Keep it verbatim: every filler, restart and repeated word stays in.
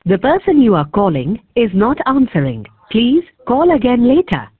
The person you are calling is not answering. Please call again later.